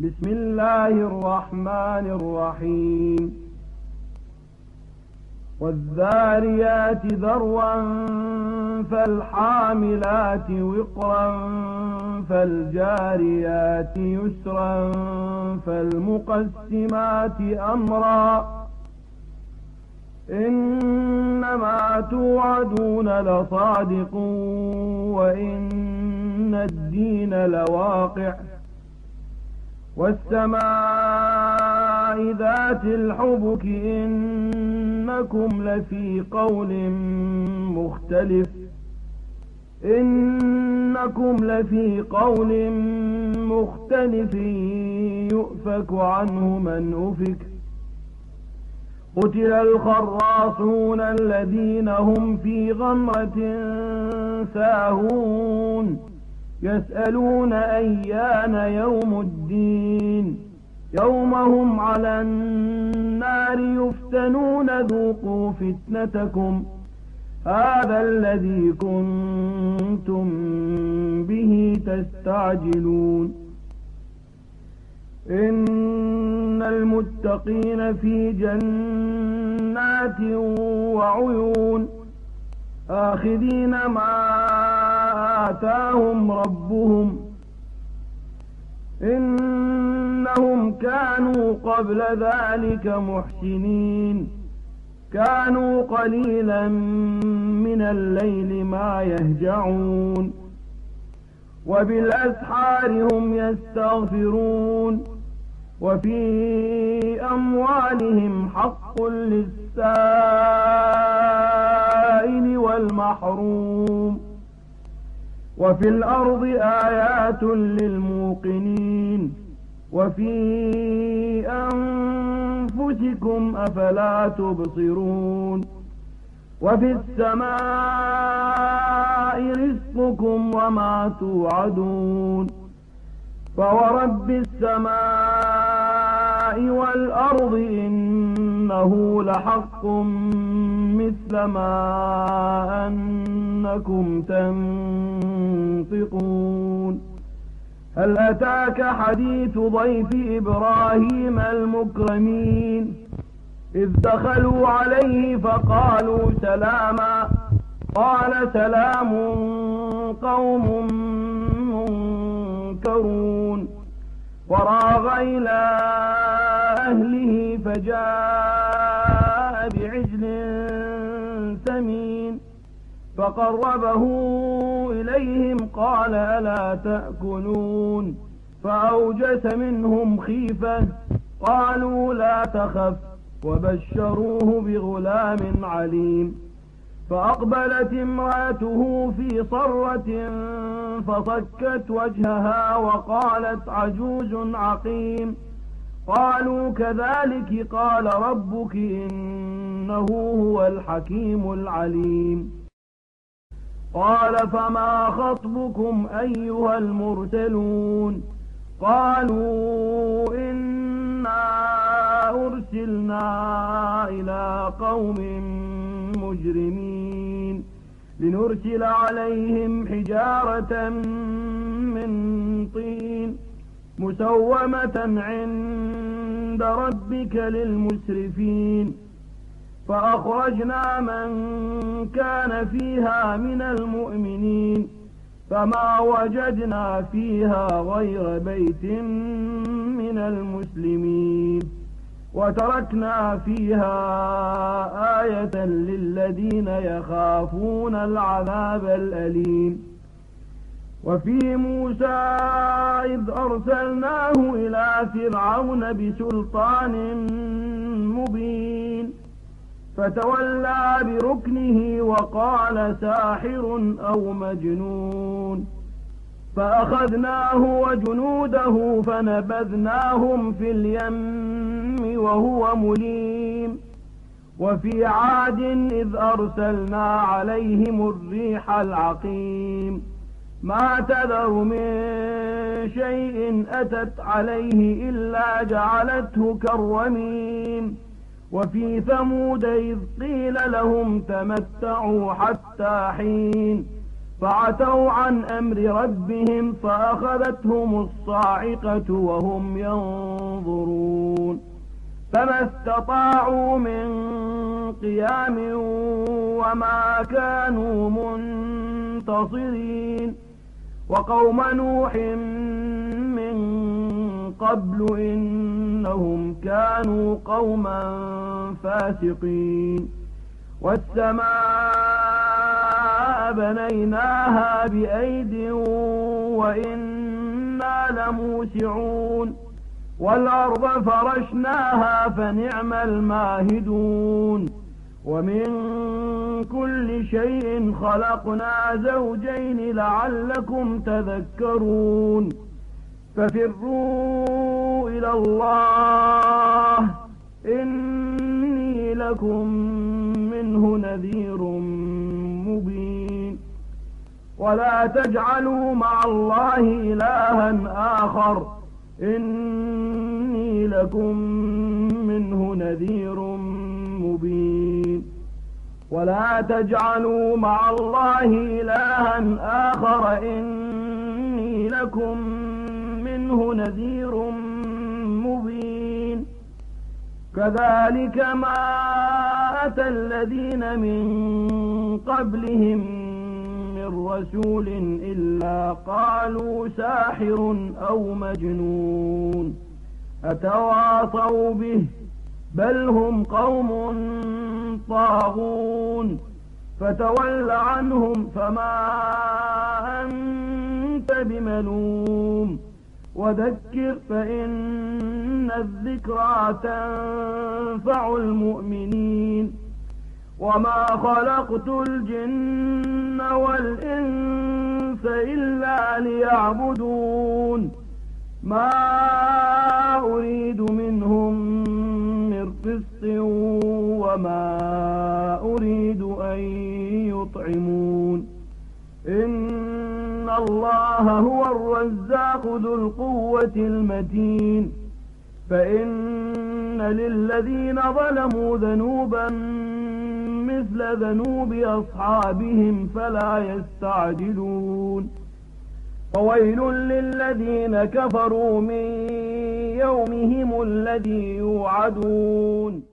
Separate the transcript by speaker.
Speaker 1: بسم الله الرحمن الرحيم والذاريات ذروا فالحاملات وقرا فالجاريات يسرا فالمقسمات أمرا إنما توعدون لصادق وإن الدين لواقع والسماء ذات الحبك إنكم لفي قول مختلف يؤفك عنه من أفك قتل الخراصون الذين هم في غمرة ساهون يسألون أيان يوم الدين يوم هم على النار يفتنون ذوقوا فتنتكم هذا الذي كنتم به تستعجلون إن المتقين في جنات وعيون آخذين ما آتاهم ربهم إنهم كانوا قبل ذلك محسنين كانوا قليلا من الليل ما يهجعون وبالأسحار هم يستغفرون وفي أموالهم حق للسائل والمحروم وفي الأرض آيات للموقنين وفي أنفسكم أفلا تبصرون وفي السماء رزقكم وما توعدون فورب السماء والأرض إنه لحق مثل ما أنكم تنطقون هل أتاك حديث ضيف إبراهيم المكرمين إذ دخلوا عليه فقالوا سلاما قال سلام قوم منكرون وراغ إلى أهله فجاء بعجل سمين فقربه إليهم قال ألا تأكلون فأوجس منهم خيفة قالوا لا تخف وبشروه بغلام عليم فأقبلت امرأته في صرة فصكت وجهها وقالت عجوز عقيم قالوا كذلك قال ربك إنه هو الحكيم العليم قال فما خطبكم أيها المرسلون قالوا إنا أرسلنا إلى قوم مجرمين لنرسل عليهم حجارة من طين مسومة عند ربك للمسرفين فأخرجنا من كان فيها من المؤمنين فما وجدنا فيها غير بيت من المسلمين وتركنا فيها آية للذين يخافون العذاب الأليم وفي موسى إذ أرسلناه إلى فرعون بسلطان مبين فتولى بركنه وقال ساحر أو مجنون فأخذناه وجنوده فنبذناهم في اليم وهو مليم وفي عاد إذ أرسلنا عليهم الريح العقيم ما تذر من شيء أتت عليه إلا جعلته كالرميم وفي ثمود إذ قيل لهم تمتعوا حتى حين فعتوا عن أمر ربهم فأخذتهم الصاعقة وهم ينظرون فما استطاعوا من قيام وما كانوا منتصرين وقوم نوح من قبل إنهم كانوا قوما فاسقين والسماء بنيناها بأيد وإنا لموسعون والأرض فرشناها فنعم الماهدون ومن كل شيء خلقنا زوجين لعلكم تذكرون ففروا إلى الله إني لكم منه نذير مبين ولا تجعلوا مع الله إلها آخر إني لكم منه نذير مبين ولا تجعلوا مع الله إلها آخر إني لكم منه نذير مبين كذلك ما أتى الذين من قبلهم من رسول إلا قالوا ساحر أو مجنون أتواصوا به بل هم قوم طاغون فتول عنهم فما أنت بملوم وذكر فإن الذكرى تنفع المؤمنين وما خلقت الجن والإنس إلا ليعبدون ما أريد منهم من رزق وما أريد أن يطعمون إن الله هو الرزاق ذو القوة المتين فإن للذين ظلموا ذنوبا مثل ذنوب أصحابهم فلا يستعجلون وويل للذين كفروا من يومهم الذي يوعدون